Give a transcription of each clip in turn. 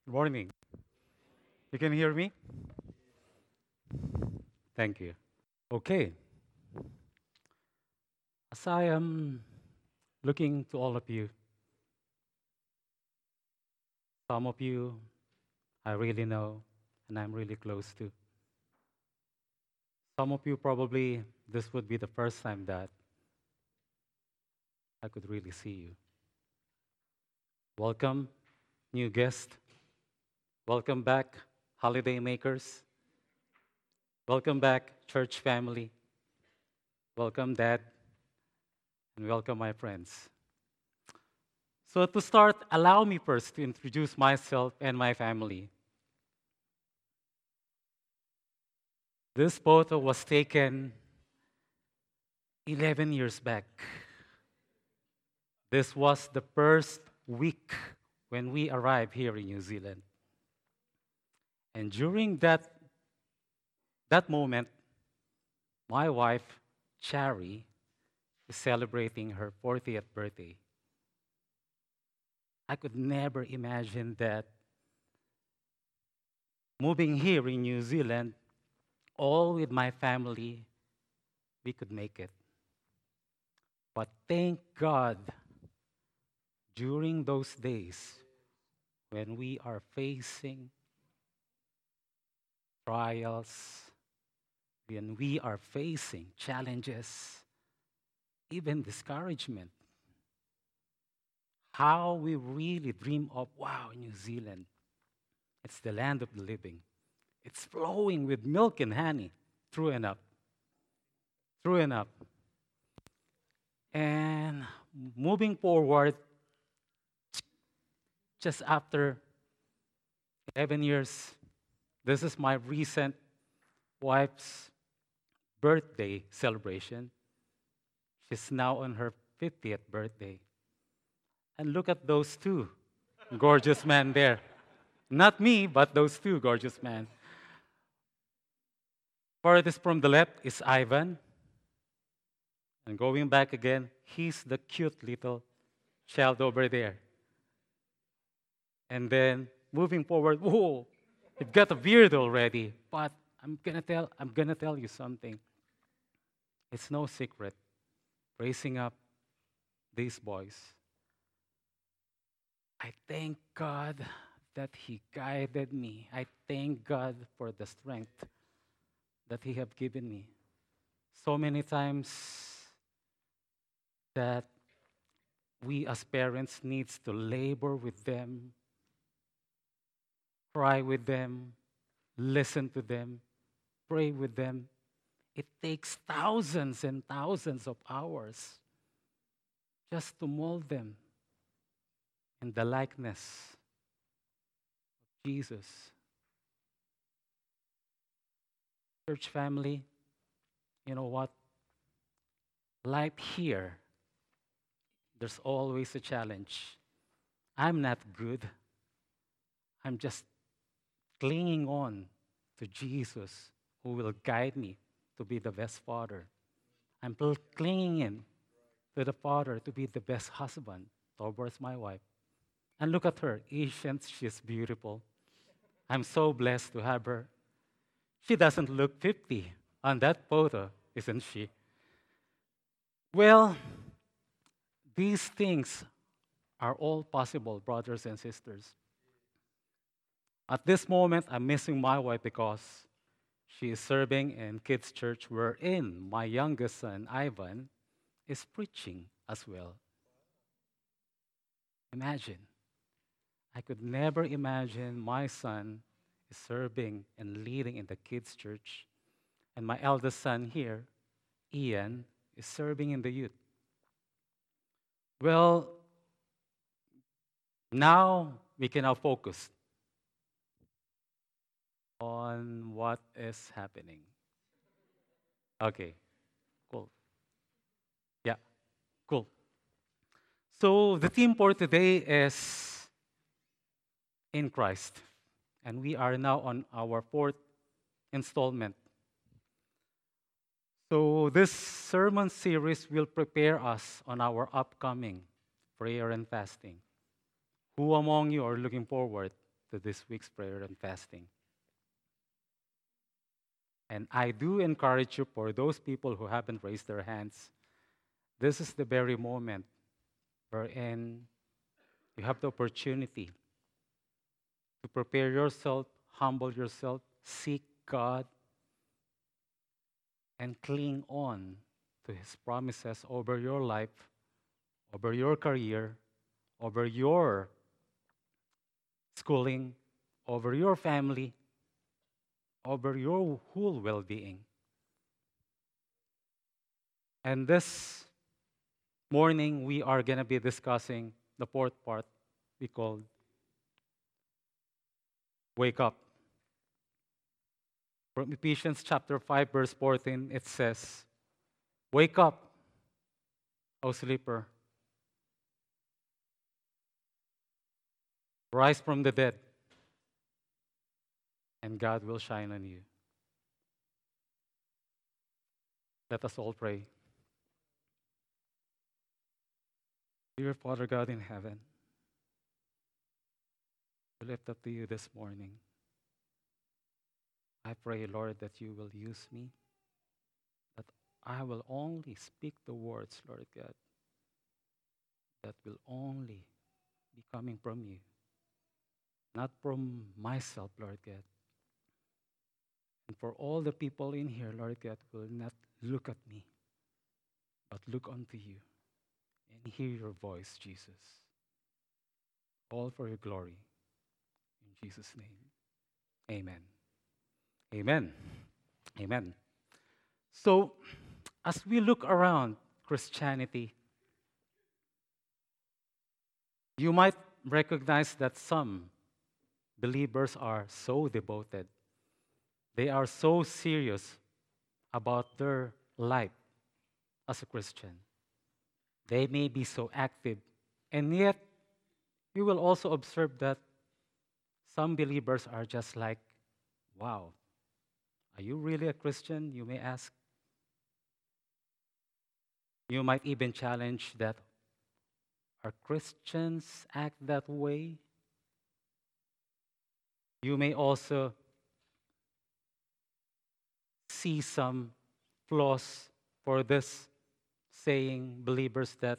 Good morning. You can hear me? Thank you. Okay. As I am looking to all of you, some of you I really know and I'm really close to. Some of you probably this would be the first time that I could really see you. Welcome, new guest. Welcome back, holiday makers. Welcome back, church family. Welcome, Dad, and welcome, my friends. So, to start, allow me first to introduce myself and my family. This photo was taken 11 years back. This was the first week when we arrived here in New Zealand. And during that moment, my wife, Chari, is celebrating her 40th birthday. I could never imagine that moving here in New Zealand, all with my family, we could make it. But thank God, during those days, when we are facing trials, when we are facing challenges, even discouragement, how we really dream of, wow, New Zealand, it's the land of the living. It's flowing with milk and honey, true enough, true enough. And moving forward, just after 11 years, this is my recent wife's birthday celebration. She's now on her 50th birthday. And look at those two gorgeous men there. Not me, but those two gorgeous men. Farthest from the left is Ivan. And going back again, he's the cute little child over there. And then moving forward, whoa, you've got a beard already. But I'm gonna tell you something. It's no secret. Raising up these boys, I thank God that He guided me. I thank God for the strength that He have given me. So many times that we as parents needs to labor with them, cry with them, listen to them, pray with them. It takes thousands and thousands of hours just to mold them in the likeness of Jesus. Church family, you know what? Life here, there's always a challenge. I'm not good. I'm just clinging on to Jesus who will guide me to be the best father. I'm clinging in to the Father to be the best husband towards my wife. And look at her. Isn't she's beautiful? I'm so blessed to have her. She doesn't look 50 on that photo, isn't she? Well, these things are all possible, brothers and sisters. At this moment, I'm missing my wife because she is serving in kids' church wherein my youngest son, Ivan, is preaching as well. Imagine. I could never imagine my son is serving and leading in the kids' church, and my eldest son here, Ian, is serving in the youth. Well, now we can now focus on what is happening. Okay, cool. Yeah, cool. So the theme for today is in Christ, and we are now on our fourth installment. So, this sermon series will prepare us on our upcoming prayer and fasting. Who among you are looking forward to this week's prayer and fasting. And I do encourage you, for those people who haven't raised their hands, this is the very moment wherein you have the opportunity to prepare yourself, humble yourself, seek God, and cling on to His promises over your life, over your career, over your schooling, over your family, over your whole well being. And this morning, we are going to be discussing the fourth part we call Wake Up. From Ephesians chapter 5, verse 14, it says, Wake up, O sleeper, rise from the dead, and God will shine on you. Let us all pray. Dear Father God in heaven, we lift up to you this morning. I pray, Lord, that you will use me, that I will only speak the words, Lord God, that will only be coming from you, not from myself, Lord God. And for all the people in here, Lord God, will not look at me, but look unto you and hear your voice, Jesus. All for your glory. In Jesus' name, amen. Amen. Amen. So, as we look around Christianity, you might recognize that some believers are so devoted. They are so serious about their life as a Christian. They may be so active, and yet you will also observe that some believers are just like, wow, are you really a Christian? You may ask. You might even challenge that, are Christians act that way? You may also see some flaws for this saying, believers, that,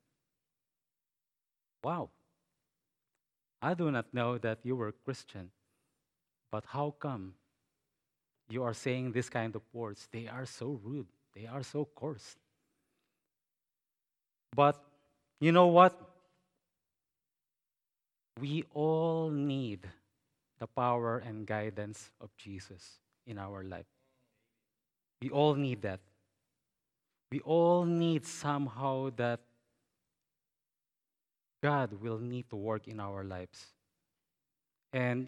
wow, I do not know that you were a Christian, but how come you are saying this kind of words? They are so rude. They are so coarse. But you know what? We all need the power and guidance of Jesus in our life. We all need that. We all need somehow that God will need to work in our lives. And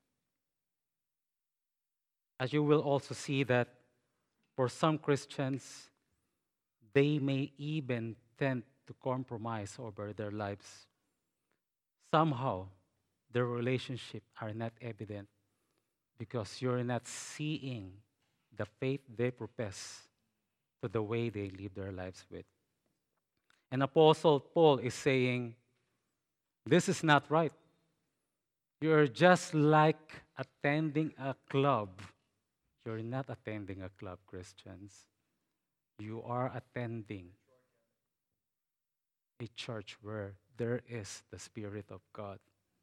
as you will also see that for some Christians, they may even tend to compromise over their lives. Somehow, their relationships are not evident because you're not seeing the faith they profess to the way they live their lives with. And Apostle Paul is saying, this is not right. You're just like attending a club. You're not attending a club, Christians. You are attending a church where there is the Spirit of God.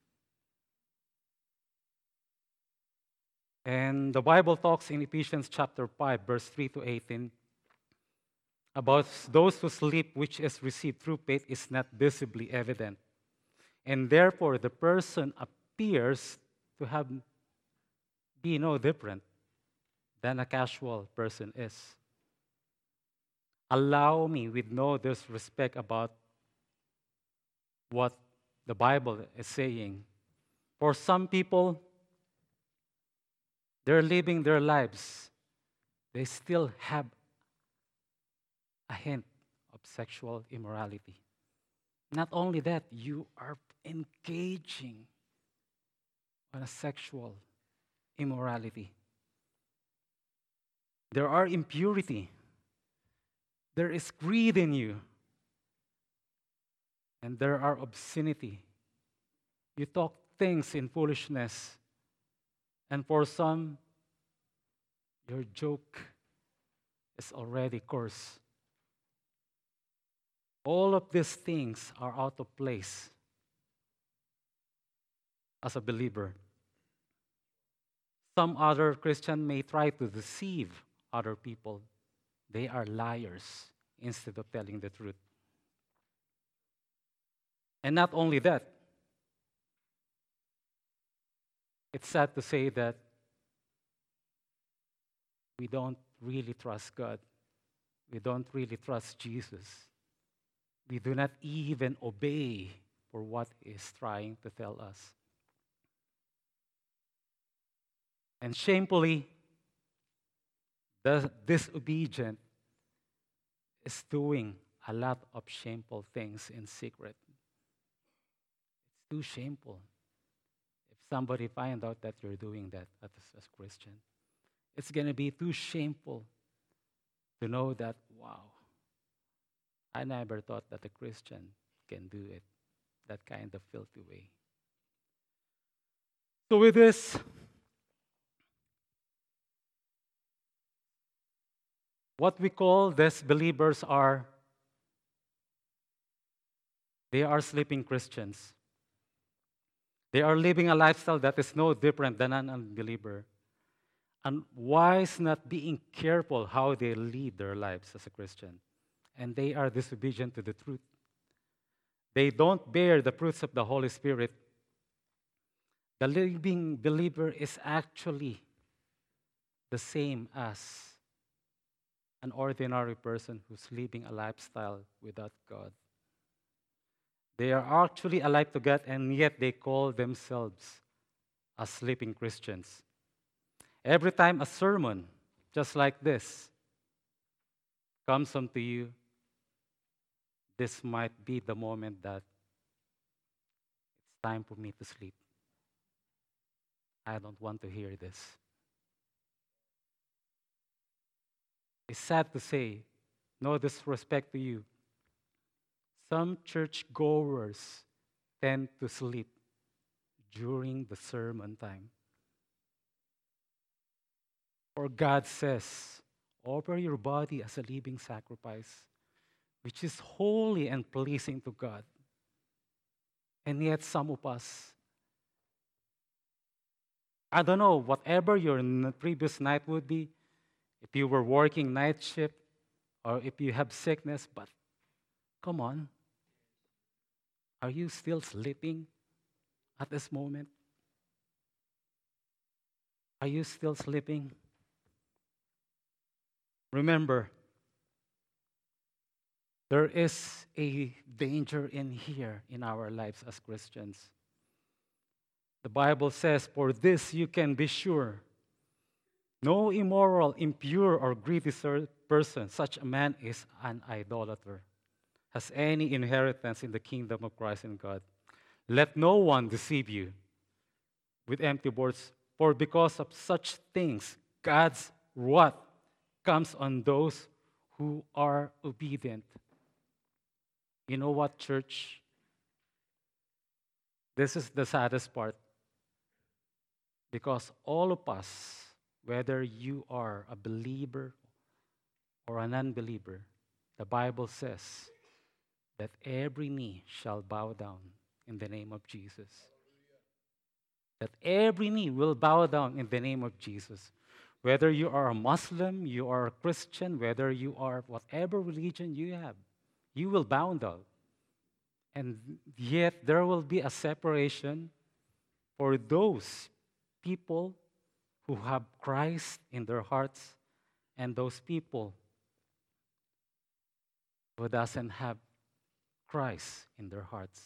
And the Bible talks in Ephesians chapter 5, verse 3 to 18, about those whose sleep which is received through faith is not visibly evident. And therefore, the person appears to be no different than a casual person is. Allow me, with no disrespect about what the Bible is saying, for some people, they're living their lives, they still have a hint of sexual immorality. Not only that, you are engaging on a sexual immorality. There are impurity. There is greed in you. And there are obscenity. You talk things in foolishness. And for some, your joke is already coarse. All of these things are out of place as a believer. Some other Christian may try to deceive other people. They are liars instead of telling the truth. And not only that, it's sad to say that we don't really trust God. We don't really trust Jesus. We do not even obey for what He is trying to tell us. And shamefully, the disobedient is doing a lot of shameful things in secret. It's too shameful if somebody find out that you're doing that as a Christian. It's going to be too shameful to know that, wow, I never thought that a Christian can do it that kind of filthy way. So with this, what we call these believers they are sleeping Christians. They are living a lifestyle that is no different than an unbeliever. And wise not being careful how they lead their lives as a Christian. And they are disobedient to the truth. They don't bear the fruits of the Holy Spirit. The living believer is actually the same as an ordinary person who's living a lifestyle without God. They are actually alive to God, and yet they call themselves as sleeping Christians. Every time a sermon, just like this, comes unto you, this might be the moment that it's time for me to sleep. I don't want to hear this. It's sad to say, no disrespect to you, some church goers tend to sleep during the sermon time. For God says, offer your body as a living sacrifice, which is holy and pleasing to God. And yet some of us, I don't know, whatever your previous night would be, if you were working night shift, or if you have sickness, but come on, are you still sleeping at this moment? Are you still sleeping? Remember, there is a danger in here in our lives as Christians. The Bible says, for this you can be sure, no immoral, impure, or greedy person, such a man is an idolater, has any inheritance in the kingdom of Christ and God. Let no one deceive you with empty words, for because of such things, God's wrath comes on those who are obedient. You know what, church? This is the saddest part. Because all of us, whether you are a believer or an unbeliever, the Bible says that every knee shall bow down in the name of Jesus. That every knee will bow down in the name of Jesus. Whether you are a Muslim, you are a Christian, whether you are whatever religion you have, you will bow down. And yet there will be a separation for those people who have Christ in their hearts and those people who doesn't have Christ in their hearts.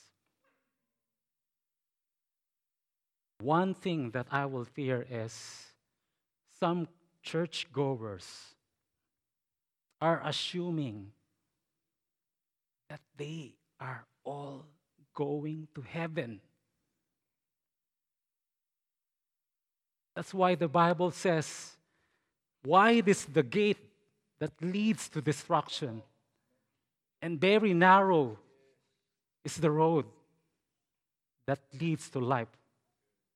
One thing that I will fear is some churchgoers are assuming that they are all going to heaven. That's why the Bible says, wide is the gate that leads to destruction, and very narrow is the road that leads to life.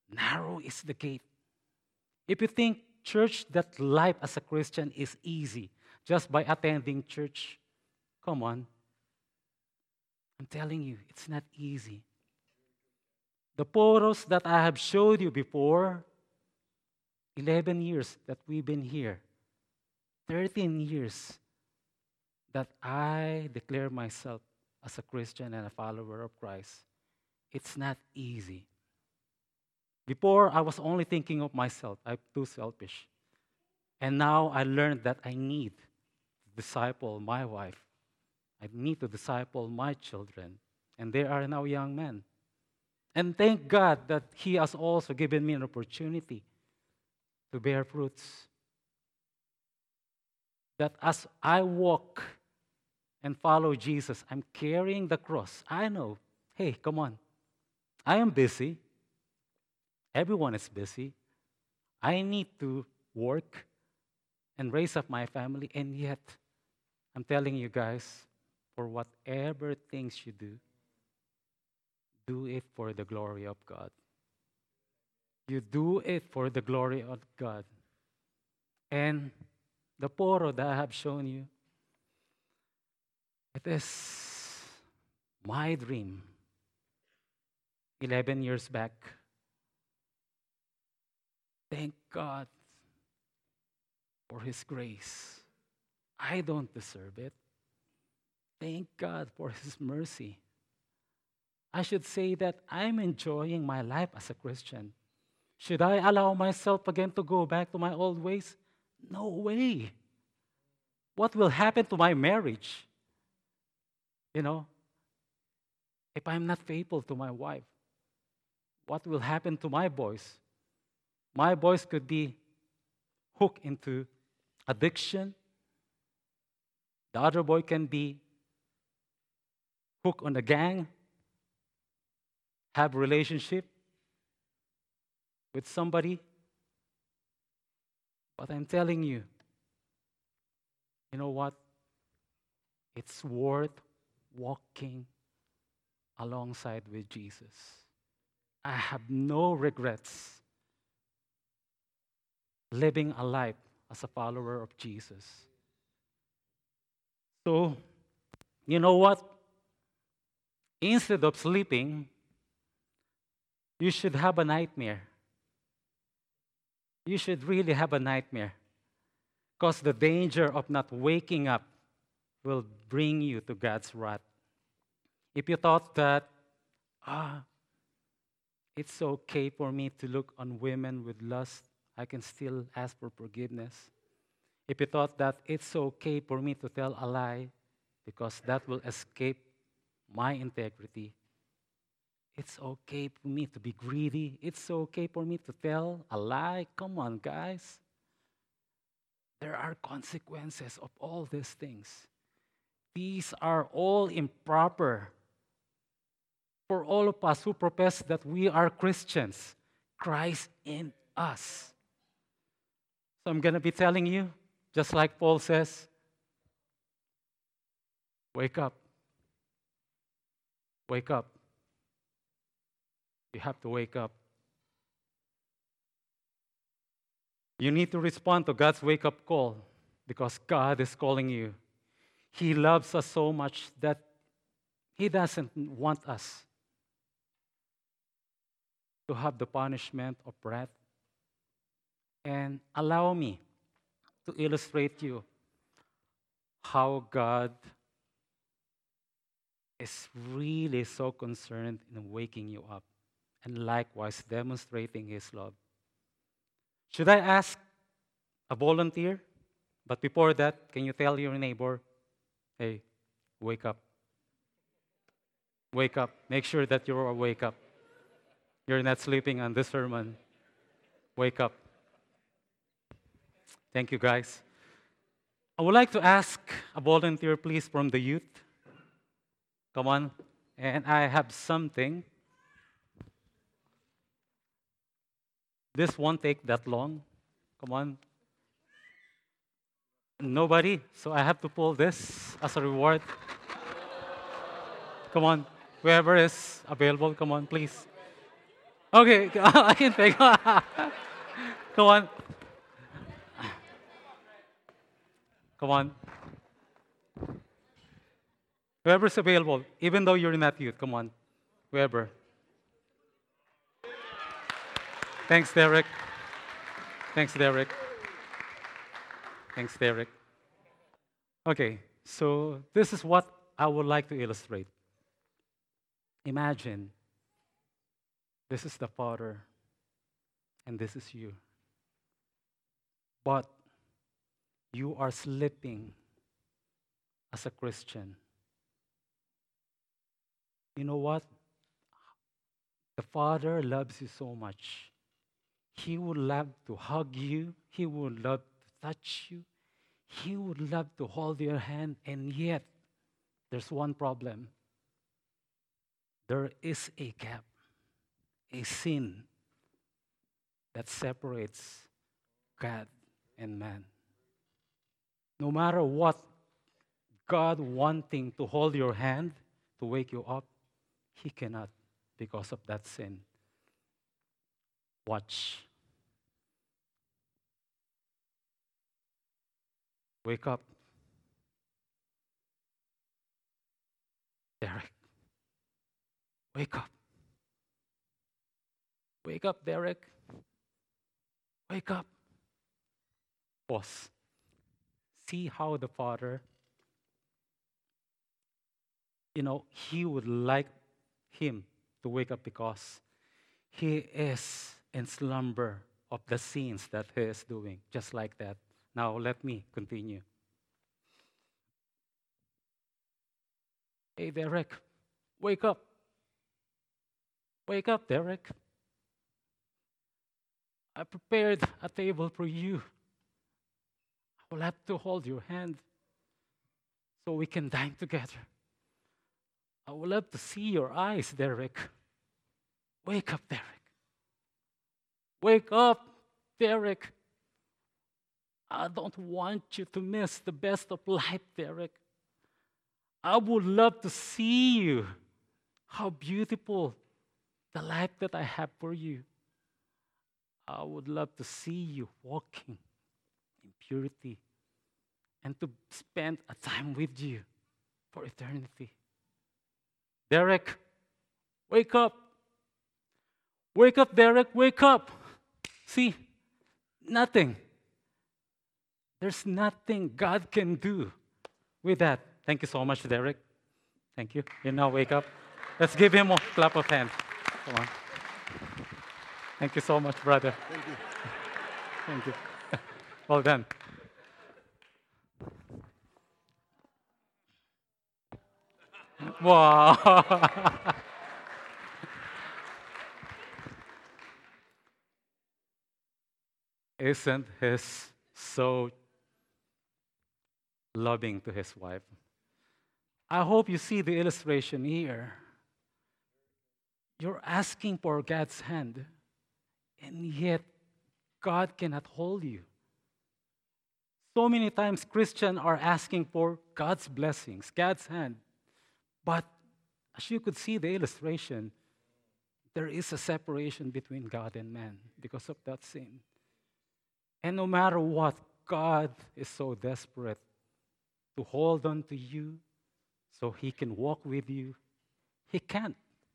Narrow is the gate. If you think church, that life as a Christian is easy just by attending church, come on. I'm telling you, it's not easy. The photos that I have showed you before, 11 years that we've been here, 13 years that I declare myself as a Christian and a follower of Christ. It's not easy. Before, I was only thinking of myself. I'm too selfish. And now I learned that I need to disciple my wife. I need to disciple my children. And they are now young men. And thank God that He has also given me an opportunity to bear fruits. That as I walk and follow Jesus, I'm carrying the cross. I know, hey, come on. I am busy. Everyone is busy. I need to work and raise up my family, and yet, I'm telling you guys, for whatever things you do it for the glory of God. You do it for the glory of God. And the photo that I have shown you, it is my dream 11 years back. Thank God for His grace. I don't deserve it. Thank God for His mercy. I should say that I'm enjoying my life as a Christian. Should I allow myself again to go back to my old ways? No way. What will happen to my marriage? You know, if I'm not faithful to my wife, what will happen to my boys? My boys could be hooked into addiction. The other boy can be hooked on a gang, have relationship with somebody. But I'm telling you, you know what? It's worth walking alongside with Jesus. I have no regrets living a life as a follower of Jesus. So, you know what? Instead of sleeping, you should have a nightmare. You should really have a nightmare. Because the danger of not waking up will bring you to God's wrath. If you thought that, it's okay for me to look on women with lust, I can still ask for forgiveness. If you thought that it's okay for me to tell a lie because that will escape my integrity, it's okay for me to be greedy. It's okay for me to tell a lie. Come on, guys. There are consequences of all these things. These are all improper for all of us who profess that we are Christians. Christ in us. So I'm going to be telling you, just like Paul says, wake up. Wake up. You have to wake up. You need to respond to God's wake-up call because God is calling you. He loves us so much that He doesn't want us to have the punishment of wrath. And allow me to illustrate you how God is really so concerned in waking you up and likewise demonstrating His love. Should I ask a volunteer? But before that, can you tell your neighbor, hey, wake up. Wake up. Make sure that you're awake up. You're not sleeping on this sermon. Wake up. Thank you, guys. I would like to ask a volunteer, please, from the youth. Come on. And I have something. This won't take that long. Come on. Nobody? So I have to pull this as a reward. Come on. Whoever is available, come on, please. Okay, I can take. Come on, come on. Whoever's available, even though you're not youth, come on. Whoever. Thanks, Derek. Thanks, Derek. Thanks, Derek. Okay, so this is what I would like to illustrate. Imagine this is the Father and this is you. But you are sleeping as a Christian. You know what? The Father loves you so much. He would love to hug you, He would love to touch you, He would love to hold your hand, and yet there's one problem. There is a gap, a sin that separates God and man. No matter what, God wanting to hold your hand to wake you up, He cannot because of that sin. Watch. Wake up, Derek. Wake up. Wake up, Derek. Wake up. Pause. See how the Father, He would like him to wake up because he is in slumber of the sins that he is doing, just like that. Now, let me continue. Hey, Derek, wake up. Wake up, Derek. I prepared a table for you. I will have to hold your hand so we can dine together. I would love to see your eyes, Derek. Wake up, Derek. Wake up, Derek. I don't want you to miss the best of life, Derek. I would love to see you. How beautiful the life that I have for you. I would love to see you walking in purity and to spend a time with you for eternity. Derek, wake up. Wake up, Derek, wake up. See, nothing. There's nothing God can do with that. Thank you so much, Derek. Thank you. You now wake up. Let's give him a clap of hands. Come on. Thank you so much, brother. Thank you. Thank you. Well done. Wow. Isn't he so loving to his wife? I hope you see the illustration here. You're asking for God's hand, and yet God cannot hold you. So many times Christians are asking for God's blessings, God's hand. But as you could see the illustration, there is a separation between God and man because of that sin. And no matter what, God is so desperate to hold on to you so He can walk with you. He can't.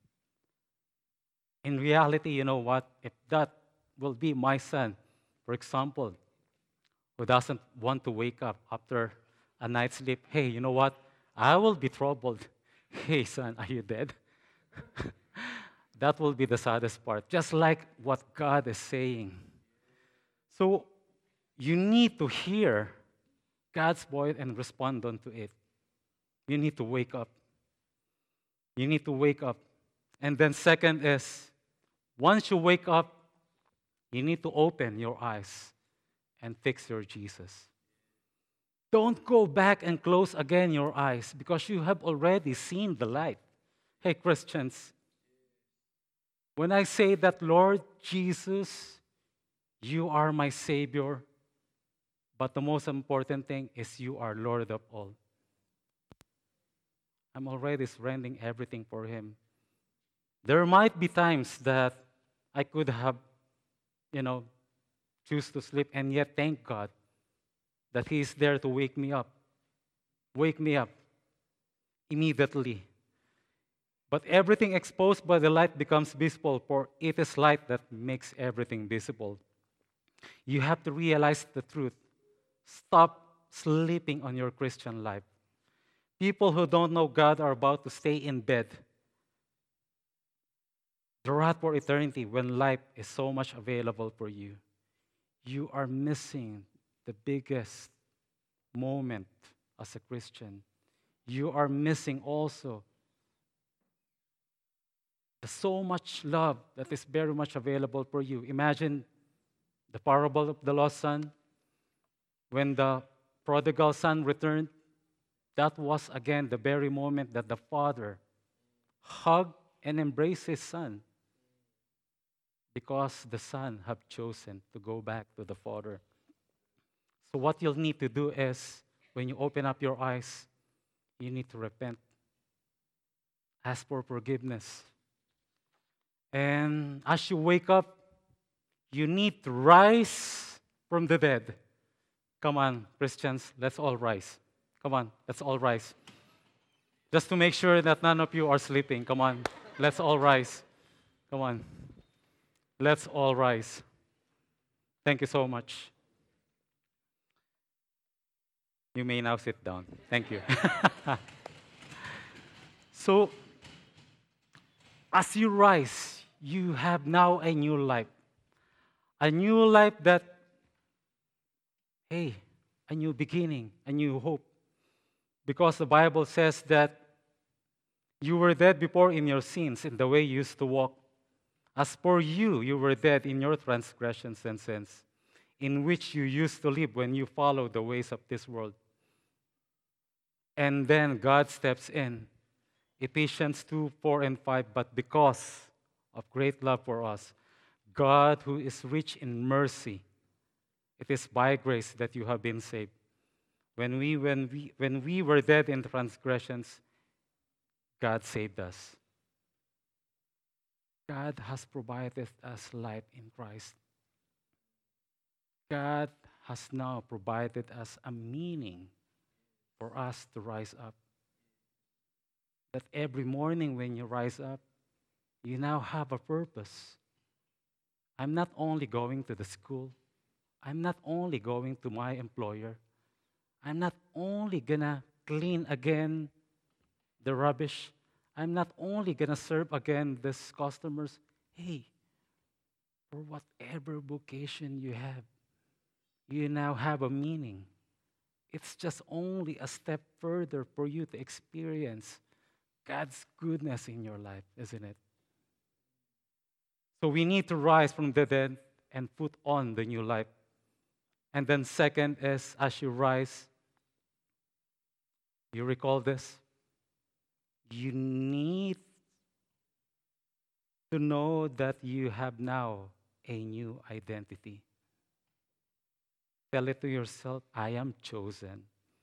In reality, you know what? If that will be my son, for example, who doesn't want to wake up after a night's sleep, hey, you know what? I will be troubled. Hey, son, are you dead? That will be the saddest part, just like what God is saying. So you need to hear God's voice and respond unto it. You need to wake up. You need to wake up. And then second is, once you wake up, you need to open your eyes and fix your Jesus. Don't go back and close again your eyes because you have already seen the light. Hey, Christians, when I say that, Lord Jesus, you are my Savior, but the most important thing is you are Lord of all. I'm already surrendering everything for Him. There might be times that I could have, you know, choose to sleep, and yet thank God that He is there to wake me up immediately. But everything exposed by the light becomes visible, for it is light that makes everything visible. You have to realize the truth. Stop sleeping on your Christian life. People who don't know God are about to stay in bed, the wrath for eternity, when life is so much available for you. You are missing the biggest moment as a Christian. You are missing also the so much love that is very much available for you. Imagine the parable of the lost son. When the prodigal son returned, that was again the very moment that the father hugged and embraced his son because the son have chosen to go back to the father. So what you'll need to do is when you open up your eyes, you need to repent, ask for forgiveness. And as you wake up, you need to rise from the dead. Come on, Christians, let's all rise. Come on, let's all rise. Just to make sure that none of you are sleeping. Come on, let's all rise. Come on, let's all rise. Thank you so much. You may now sit down. Thank you. So, as you rise, you have now a new life. A new life that, hey, a new beginning, a new hope. Because the Bible says that you were dead before in your sins, in the way you used to walk. As for you, you were dead in your transgressions and sins, in which you used to live when you followed the ways of this world. And then God steps in. Ephesians 2, 4, and 5. But because of great love for us, God, who is rich in mercy, it is by grace that you have been saved. When we were dead in transgressions, God saved us. God has provided us life in Christ. God has now provided us a meaning for us to rise up. That every morning when you rise up, you now have a purpose. I'm not only going to the school, I'm not only going to my employer, I'm not only gonna clean again the rubbish, I'm not only gonna serve again these customers. Hey, for whatever vocation you have, you now have a meaning. It's just only a step further for you to experience God's goodness in your life, isn't it? So we need to rise from the dead and put on the new life. And then second is, as you rise, you recall this? You need to know that you have now a new identity. Tell it to yourself, I am chosen.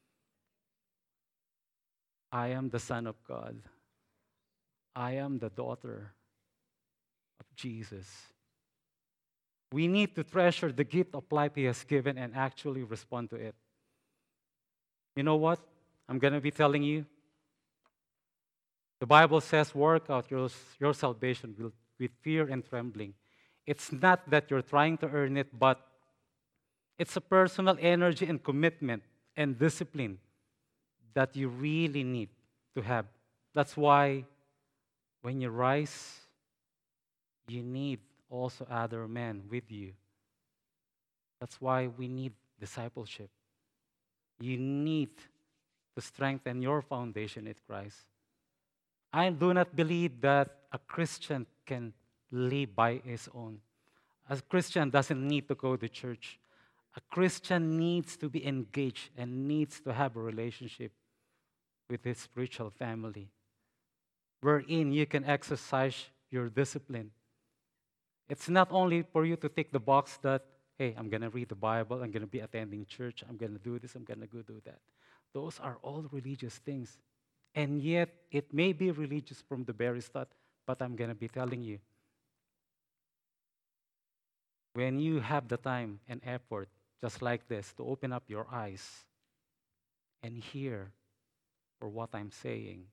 I am the Son of God. I am the daughter of Jesus. We need to treasure the gift of life He has given and actually respond to it. You know what? I'm going to be telling you. The Bible says, work out your salvation with fear and trembling. It's not that you're trying to earn it, but it's a personal energy and commitment and discipline that you really need to have. That's why when you rise, you need also other men with you. That's why we need discipleship. You need to strengthen your foundation in Christ. I do not believe that a Christian can live by his own. A Christian doesn't need to go to church. A Christian needs to be engaged and needs to have a relationship with his spiritual family, wherein you can exercise your discipline. It's not only for you to tick the box that, hey, I'm going to read the Bible, I'm going to be attending church, I'm going to do this, I'm going to go do that. Those are all religious things. And yet, it may be religious from the very start, but I'm going to be telling you, When you have the time and effort, just like this, to open up your eyes and hear for what I'm saying,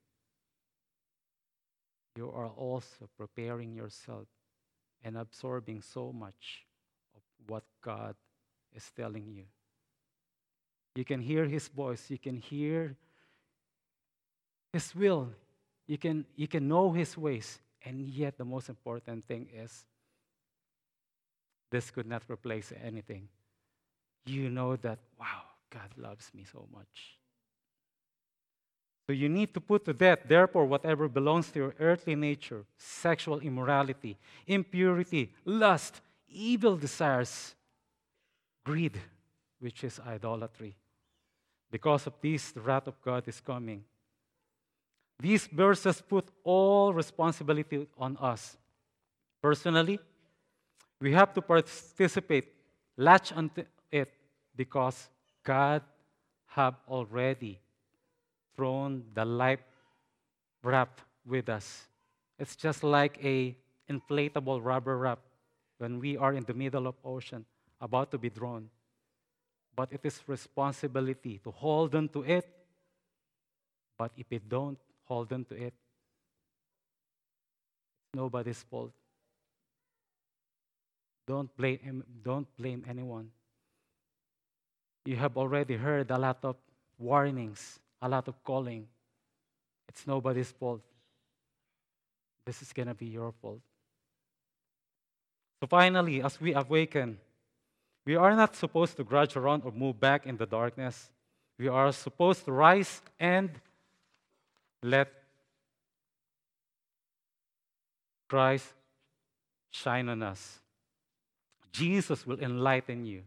you are also preparing yourself and absorbing so much of what God is telling you. You can hear His voice, you can hear His will, you can know His ways, and yet the most important thing is this could not replace anything. You know that, wow, God loves me so much. So you need to put to death, therefore, whatever belongs to your earthly nature: sexual immorality, impurity, lust, evil desires, greed, which is idolatry. Because of this, the wrath of God is coming. These verses put all responsibility on us. Personally, we have to participate, latch onto it, because God have already thrown the life raft with us. It's just like a inflatable rubber raft when we are in the middle of ocean, about to be drawn. But it is responsibility to hold on to it. But if we don't hold on to it, it's nobody's fault. Don't blame anyone. You have already heard a lot of warnings, a lot of calling. It's nobody's fault. This is going to be your fault. So finally, as we awaken, we are not supposed to grudge around or move back in the darkness. We are supposed to rise and let Christ shine on us. Jesus will enlighten you.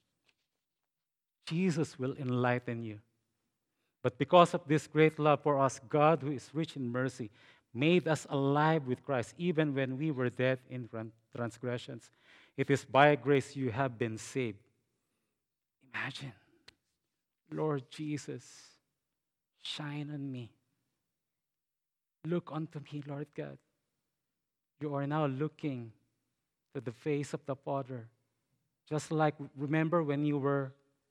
Jesus will enlighten you. But because of this great love for us, God, who is rich in mercy, made us alive with Christ, even when we were dead in transgressions. It is by grace you have been saved. Imagine, Lord Jesus, shine on me. Look unto me, Lord God. You are now looking to the face of the Father. Just like, remember when you were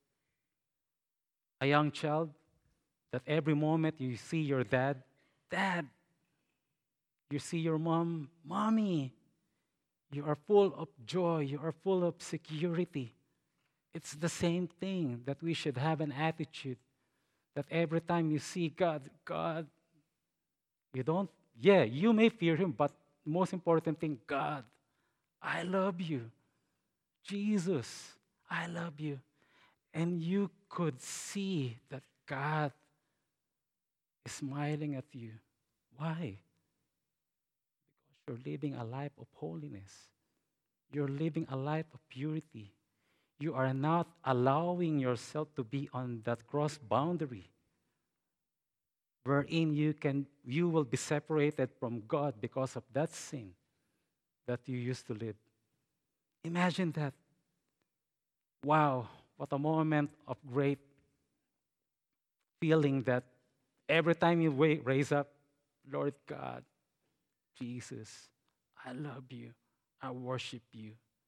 a young child, that every moment you see your dad, Dad, you see your mom, Mommy, you are full of joy, you are full of security. It's the same thing that we should have an attitude that every time you see God, you don't, yeah, you may fear Him, but most important thing, God, I love you. Jesus, I love you. And you could see that God is smiling at you. Why? Because you're living a life of holiness. You're living a life of purity. You are not allowing yourself to be on that cross boundary wherein you will be separated from God because of that sin that you used to live. Imagine that. Wow, what a moment of great feeling that every time you raise up, Lord God, Jesus, I love you. I worship you.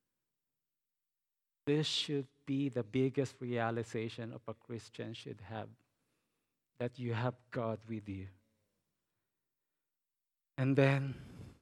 This should be the biggest realization of a Christian should have, that you have God with you. And then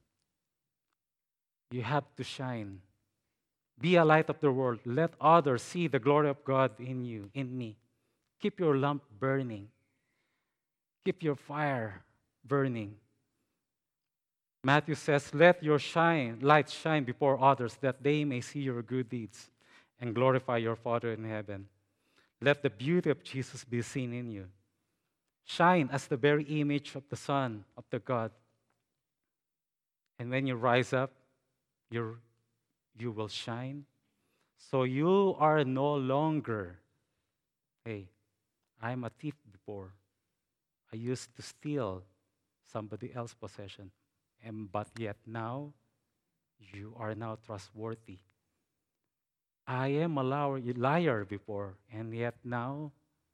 you have to shine. Be a light of the world. Let others see the glory of God in you, in me. Keep your lamp burning. Keep your fire burning. Matthew says, let your light shine before others, that they may see your good deeds and glorify your Father in heaven. Let the beauty of Jesus be seen in you. Shine as the very image of the Son of the God. And when you rise up, you will shine. So you are no longer, hey, I'm a thief before. I used to steal somebody else's possession. But yet now, you are now trustworthy. I am a liar before, and yet now,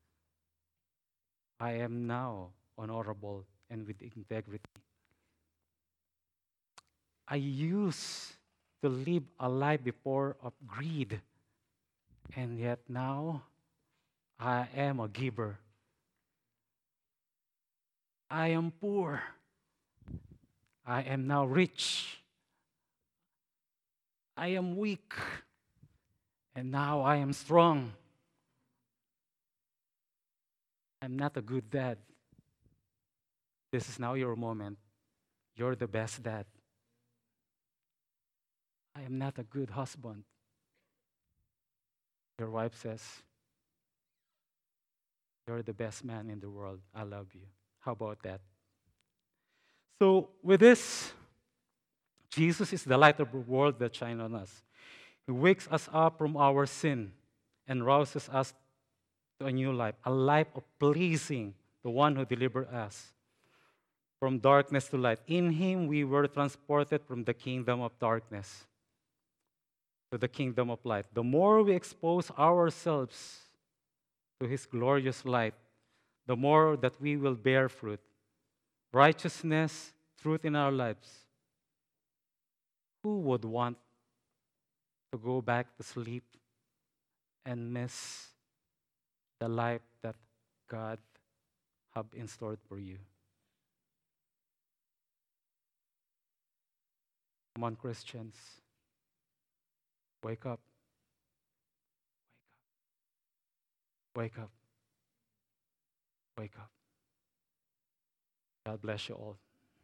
I am now honorable and with integrity. I use to live a life before of greed. And yet now I am a giver. I am poor. I am now rich. I am weak. And now I am strong. I'm not a good dad. This is now your moment. You're the best dad. I am not a good husband. Your wife says, you're the best man in the world. I love you. How about that? So, with this, Jesus is the light of the world that shines on us. He wakes us up from our sin and rouses us to a new life, a life of pleasing the one who delivered us from darkness to light. In him, we were transported from the kingdom of darkness to the kingdom of light. The more we expose ourselves to his glorious light, the more that we will bear fruit, righteousness, truth in our lives. Who would want to go back to sleep and miss the life that God have in store for you? Come on, Christians. Wake up. Wake up. Wake up. God bless you all.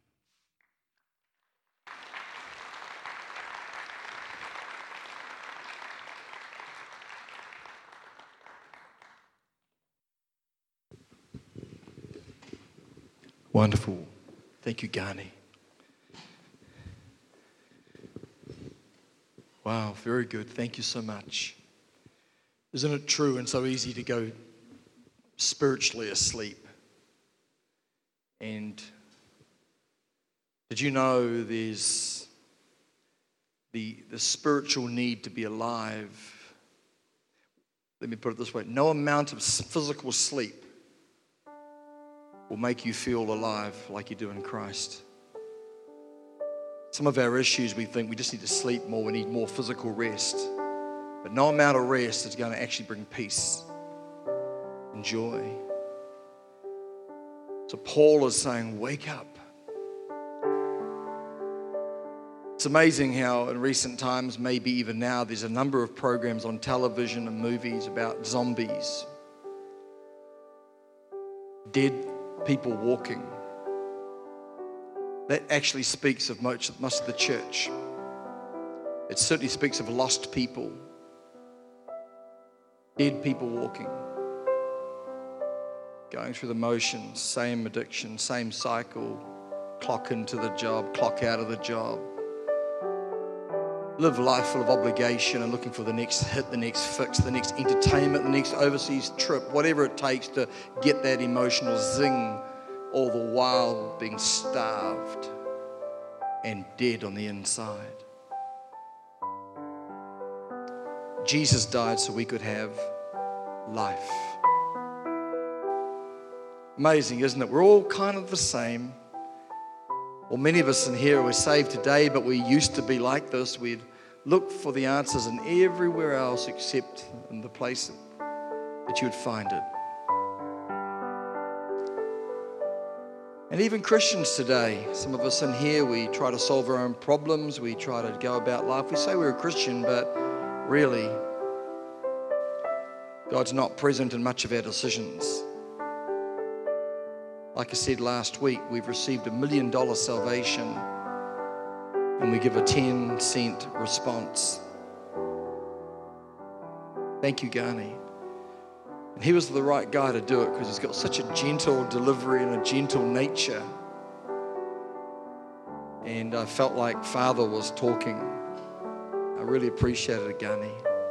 Wonderful. Thank you, Ghani. Wow, very good. Thank you so much. Isn't it true and so easy to go spiritually asleep? And did you know there's the spiritual need to be alive? Let me put it this way. No amount of physical sleep will make you feel alive like you do in Christ. Some of our issues, we think we just need to sleep more, we need more physical rest. But no amount of rest is going to actually bring peace and joy. So Paul is saying, wake up. It's amazing how in recent times, maybe even now, there's a number of programs on television and movies about zombies. Dead people walking. That actually speaks of much of the church. It certainly speaks of lost people. Dead people walking. Going through the motions, same addiction, same cycle. Clock into the job, clock out of the job. Live life full of obligation and looking for the next hit, the next fix, the next entertainment, the next overseas trip, whatever it takes to get that emotional zing, all the while being starved and dead on the inside. Jesus died so we could have life. Amazing, isn't it? We're all kind of the same. Well, many of us in here were saved today, but we used to be like this. We'd look for the answers in everywhere else except in the place that you would find it. And even Christians today, some of us in here, we try to solve our own problems. We try to go about life. We say we're a Christian, but really, God's not present in much of our decisions. Like I said last week, we've received $1 million salvation and we give a 10-cent response. Thank you, Ghani. And he was the right guy to do it because he's got such a gentle delivery and a gentle nature. And I felt like Father was talking. I really appreciated it, Ghani.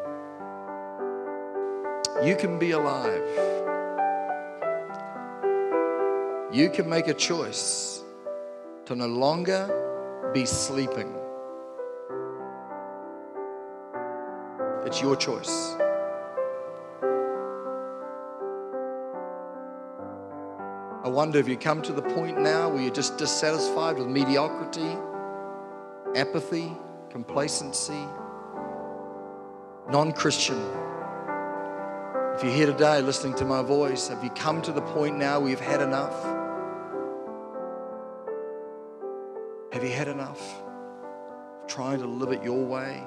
You can be alive. You can make a choice to no longer be sleeping. It's your choice. I wonder if you come to the point now where you're just dissatisfied with mediocrity, apathy. complacency, non-Christian. If you're here today listening to my voice, have you come to the point now where you've had enough? Have you had enough of trying to live it your way?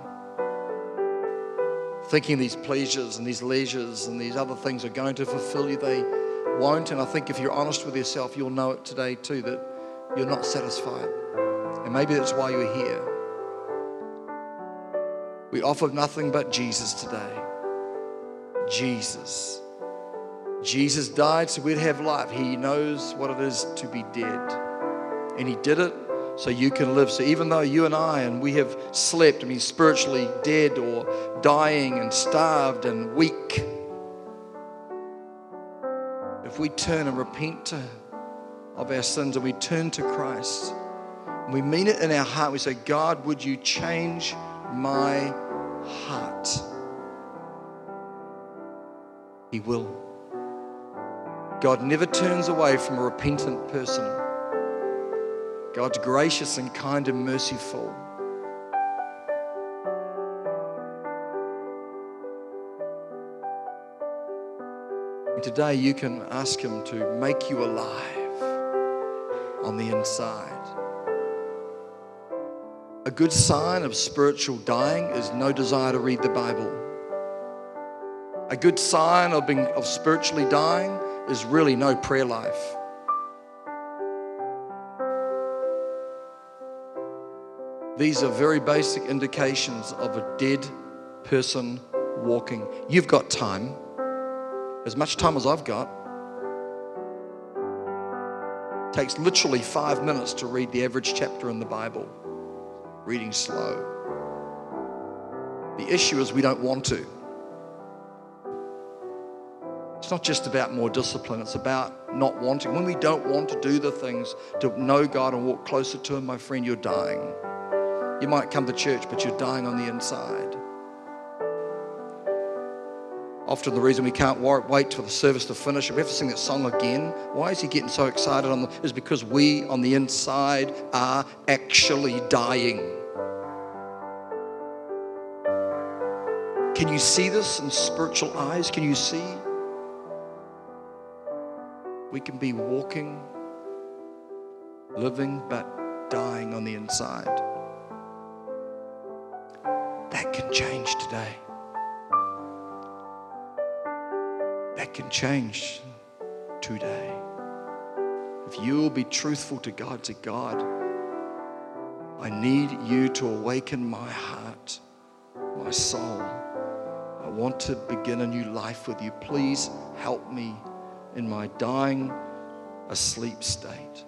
Thinking these pleasures and these leisures and these other things are going to fulfill you, they won't. And I think if you're honest with yourself, you'll know it today too, that you're not satisfied. And maybe that's why you're here. We offer nothing but Jesus today. Jesus. Jesus died so we'd have life. He knows what it is to be dead. And He did it so you can live. So even though you and I, and we have slept, spiritually dead or dying and starved and weak, if we turn and repent of our sins and we turn to Christ, and we mean it in our heart, we say, God, would you change my heart? He will. God never turns away from a repentant person. God's gracious and kind and merciful. And today you can ask Him to make you alive on the inside. A good sign of spiritual dying is no desire to read the Bible. A good sign of spiritually dying is really no prayer life. These are very basic indications of a dead person walking. You've got time, as much time as I've got. It takes literally 5 minutes to read the average chapter in the Bible, reading slow. The issue is we don't want to. It's not just about more discipline, it's about not wanting. When we don't want to do the things to know God and walk closer to Him, my friend, you're dying. You might come to church, but you're dying on the inside. Often the reason we can't wait for the service to finish, we have to sing that song again. Why is he getting so excited? Is because we on the inside are actually dying. Can you see this in spiritual eyes? Can you see? We can be walking, living, but dying on the inside. That can change today. That can change today. If you will be truthful to God, say, God, I need you to awaken my heart, my soul. I want to begin a new life with you. Please help me in my dying, asleep state.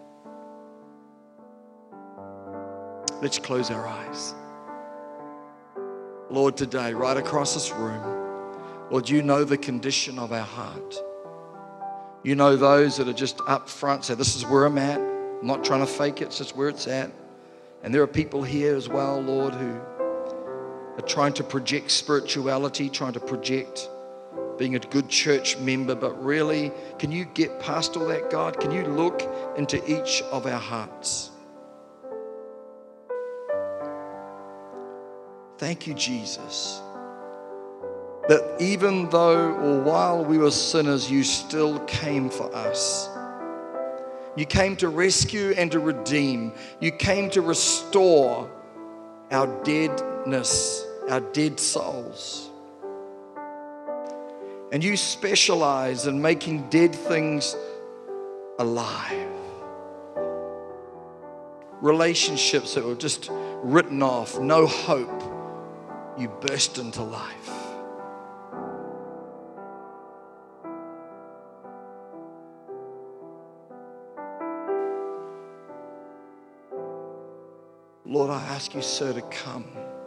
Let's close our eyes. Lord, today, right across this room, Lord, you know the condition of our heart. You know those that are just up front, say, this is where I'm at. I'm not trying to fake it, it's just where it's at. And there are people here as well, Lord, who are trying to project spirituality, trying to project being a good church member, but really, can you get past all that, God? Can you look into each of our hearts? Thank you, Jesus, that even though or while we were sinners, you still came for us. You came to rescue and to redeem. You came to restore our deadness, our dead souls. And you specialize in making dead things alive. Relationships that were just written off, no hope, you burst into life. Lord, I ask you, sir, to come.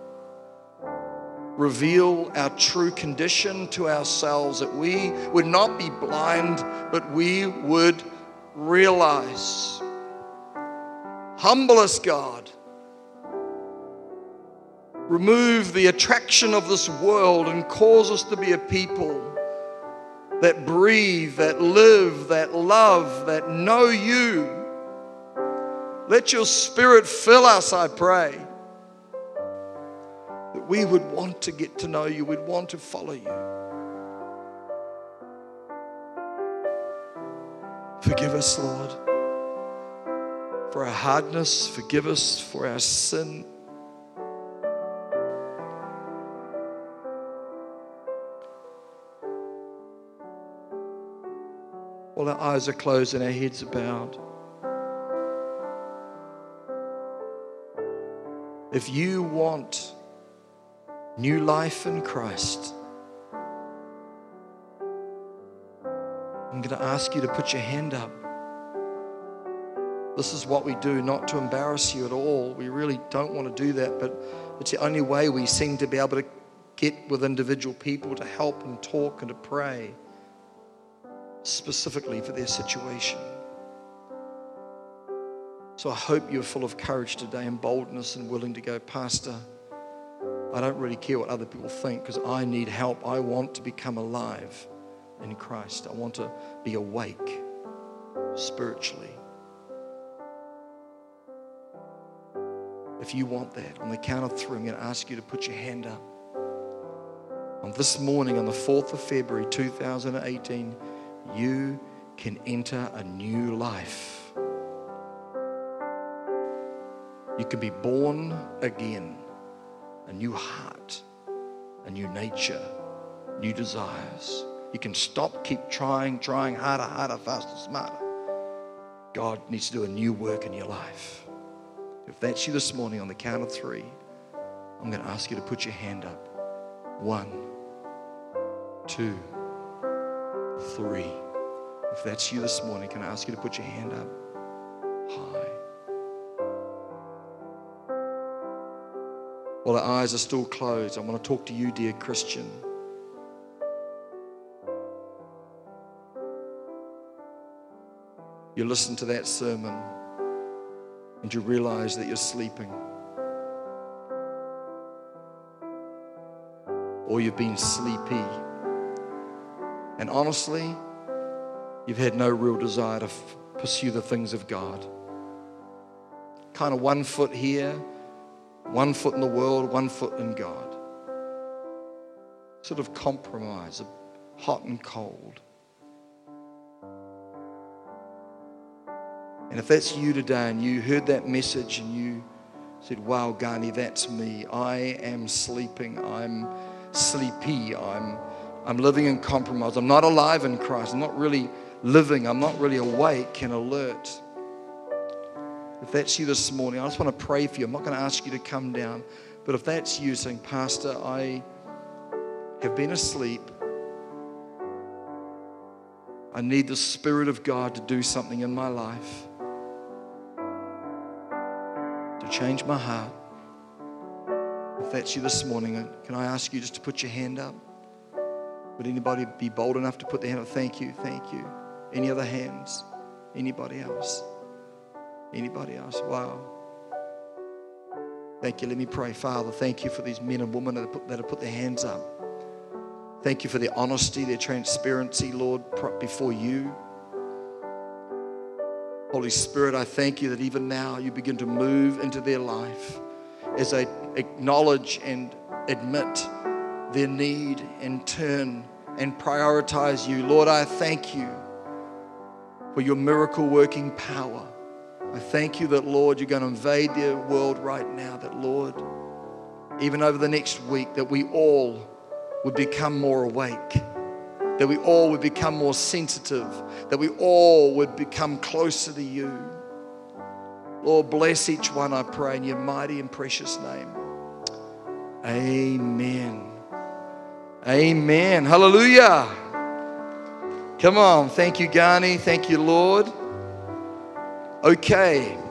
Reveal our true condition to ourselves, that we would not be blind, but we would realize. Humble us, God. Remove the attraction of this world and cause us to be a people that breathe, that live, that love, that know you. Let your Spirit fill us, I pray. that we would want to get to know you, we'd want to follow you. Forgive us, Lord, for our hardness. Forgive us for our sin. While our eyes are closed and our heads are bowed, if you want new life in Christ, I'm going to ask you to put your hand up. This is what we do, not to embarrass you at all. We really don't want to do that, but it's the only way we seem to be able to get with individual people to help and talk and to pray specifically for their situation. So I hope you're full of courage today and boldness and willing to go, Pastor, I don't really care what other people think because I need help. I want to become alive in Christ. I want to be awake spiritually. If you want that, on the count of 3, I'm going to ask you to put your hand up. On this morning, on the 4th of February 2018, you can enter a new life. You can be born again, a new heart, a new nature, new desires. You can keep trying harder, faster, smarter. God needs to do a new work in your life. If that's you this morning, on the count of 3, I'm going to ask you to put your hand up. 1, 2, 3. If that's you this morning, can I ask you to put your hand up high? While our eyes are still closed, I want to talk to you, dear Christian. You listen to that sermon and you realize that you're sleeping. Or you've been sleepy. And honestly, you've had no real desire to pursue the things of God. Kind of one foot here, one foot in the world, one foot in God. Sort of compromise, hot and cold. And if that's you today and you heard that message and you said, wow, Ghani, that's me. I am sleeping. I'm sleepy. I'm living in compromise. I'm not alive in Christ. I'm not really living. I'm not really awake and alert. If that's you this morning, I just want to pray for you. I'm not going to ask you to come down. But if that's you saying, Pastor, I have been asleep. I need the Spirit of God to do something in my life, to change my heart. If that's you this morning, can I ask you just to put your hand up? Would anybody be bold enough to put their hand up? Thank you, thank you. Any other hands? Anybody else? Anybody else? Wow. Thank you. Let me pray. Father, thank you for these men and women that have put their hands up. Thank you for their honesty, their transparency, Lord, before you. Holy Spirit, I thank you that even now you begin to move into their life as they acknowledge and admit their need and turn and prioritize you. Lord, I thank you for your miracle-working power. I thank you that, Lord, you're going to invade their world right now, that, Lord, even over the next week, that we all would become more awake, that we all would become more sensitive, that we all would become closer to you. Lord, bless each one, I pray, in your mighty and precious name. Amen. Amen. Hallelujah. Come on. Thank you, Ghani. Thank you, Lord. Okay.